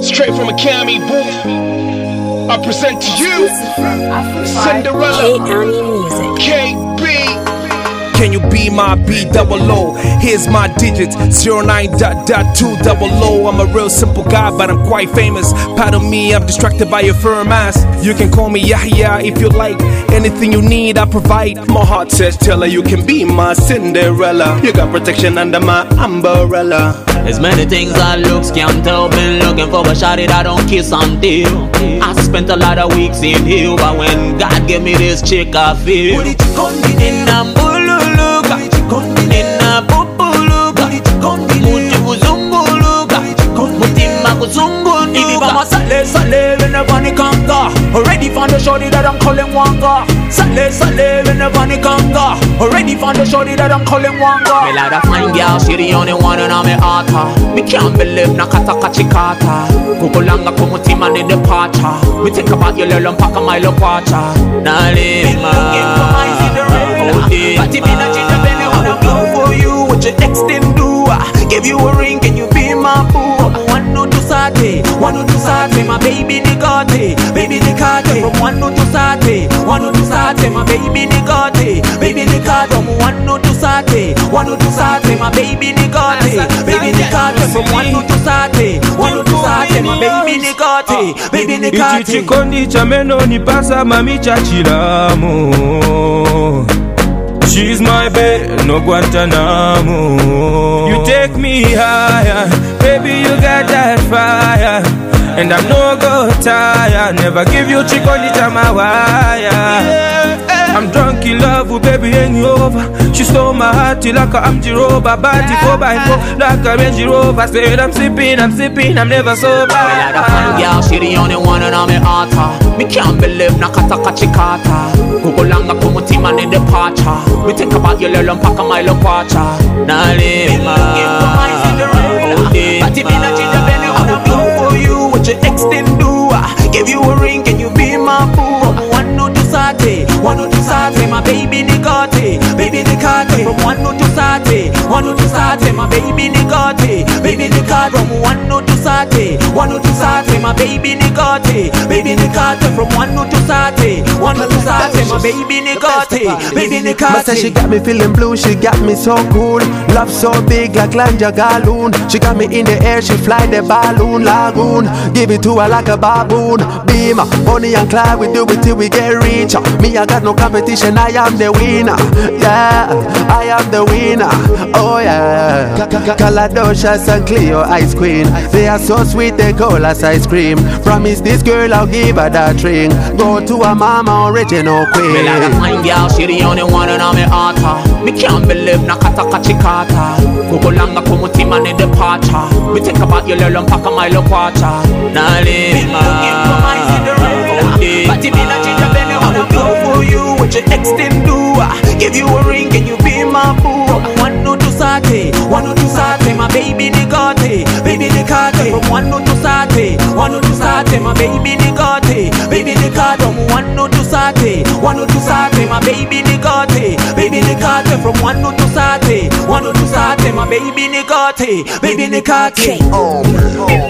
Straight from a Cami booth, I present to you Cinderella KB. Can you be my B-double-O? Here's my digits, 09.200. I'm a real simple guy, but I'm quite famous. Pardon me, I'm distracted by your firm ass. You can call me Yahya if you like. Anything you need, I provide. My heart says, tell her you can be my Cinderella. You got protection under my umbrella. There's many things that looks can't tell. Been looking for a shawty that don't kiss and deal. I spent a lot of weeks in here, but when God gave me this chick, I feel in a mbululuka, in a bubuluka, muti kuzunguluka, mutima kuzungunuka. If I'm sale sale when the bunny conga, already found the shorty that I'm calling wanga. Sale sale when the bunny conga, already found the shorty that I'm calling wanga. Me like a fine girl, she the only one in my heart. Me can't believe nakataka chikata. Kukulanga kumutima ni departure. Me think about your little mpaka my lokwacha. Nalima but if you not change the belly, wanna do for you what your ex didn't do. Give you a ring, can you be my boo? One no to sate, my baby Nicate, baby Nicate. From one no to sate, my baby Nicate, baby Nicate. From one no to sate, my baby Nicate, baby Nicate. From one no to sate, my baby Nicate, baby Nicate. Ichi chikondi cha meno ni pasa mami chachilamo. She's my babe, no Guantanamo. You take me higher, baby, you got that fire. And I'm no go tired, never give you chick on the jama wire. I'm drunk in love with baby and you over. She stole my heart till like I'm Jiroba. Body 4x4 like a Range Rover. Said I'm sipping, I'm never sober. Me like a fine girl, she the only one in my heart. Me can't believe nakataka chikata. Kukulanga kumutima ni departure. Me think about your little mpaka my lokwacha. Nalima but if you not change the belly, wanna do for you what your ex didn't do. Give you a ring, can you be my boo? One no to sate, my baby Nicate, baby Nicate. From one no to sate, my baby Nicate, baby Nicate. From one no to sate, my baby Nicate, baby Nicate. From one no to sate, my baby Nicate, baby Nicate. Say she got me feeling blue, she got me so cool. Love so big like Lanja Galoon. She got me in the air, she fly the balloon lagoon. Give it to her like a baboon. Beamer, Bonnie and Clyde, we do it till we get richer. Me, I got no competition, I am the winner. Yeah, I am the winner. Oh yeah. Caladocious and Cleo ice queen. They are so sweet, they call us ice cream. Promise this girl I'll give her that ring. Go to her mama, original queen. Me like a fine girl, she the only one in my heart. Me can't believe nakataka chikata. Kukulanga kumutima ni departure. Me think about your little mpaka my lokwacha. Nalima but if you not change the belly, wanna do for you what your ex didn't do. Give you a ring, can you be my boo? One no to sate, my baby Nicate, baby Nicate. From one no to sate, my baby Nicate, baby Nicate. From one no to sate, my baby Nicate, baby Nicate. From one no to sate, my baby Nicate, baby Nicate.